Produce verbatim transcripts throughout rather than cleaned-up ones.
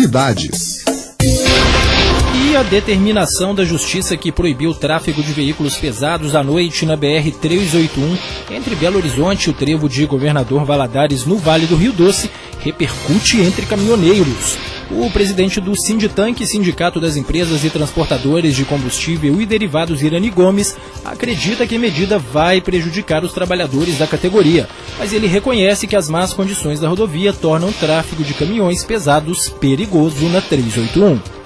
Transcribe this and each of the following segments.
cidades. E a determinação da Justiça que proibiu o tráfego de veículos pesados à noite na B R trezentos e oitenta e um entre Belo Horizonte e o trevo de Governador Valadares, no Vale do Rio Doce, repercute entre caminhoneiros. O presidente do Sinditank, Sindicato das Empresas e Transportadores de Combustível e Derivados, Irani Gomes, acredita que a medida vai prejudicar os trabalhadores da categoria, mas ele reconhece que as más condições da rodovia tornam o tráfego de caminhões pesados perigoso na trezentos e oitenta e um.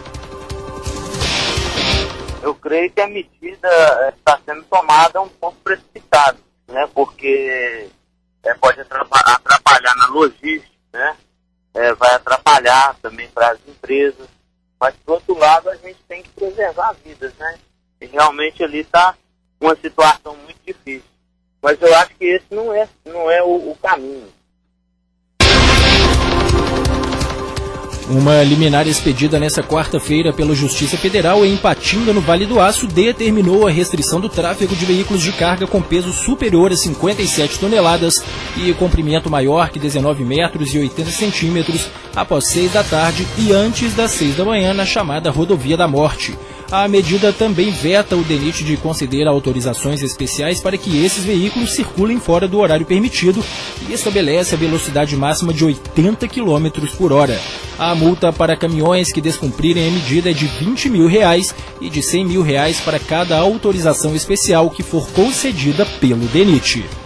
Eu creio que a medida está sendo tomada um pouco precipitada, né? Porque é, pode atrapalhar na logística, né? É, vai atrapalhar também para as empresas, mas por outro lado a gente tem que preservar vidas, né? E realmente ali está uma situação muito difícil, mas eu acho que esse não é, não é o, o caminho. Uma liminar expedida nesta quarta-feira pela Justiça Federal em Ipatinga, no Vale do Aço, determinou a restrição do tráfego de veículos de carga com peso superior a cinquenta e sete toneladas e comprimento maior que dezenove metros e oitenta centímetros após seis da tarde e antes das seis da manhã na chamada Rodovia da Morte. A medida também veta o DENIT de conceder autorizações especiais para que esses veículos circulem fora do horário permitido e estabelece a velocidade máxima de oitenta quilômetros por hora. A multa para caminhões que descumprirem a medida é de vinte mil reais e de cem mil reais para cada autorização especial que for concedida pelo DENIT.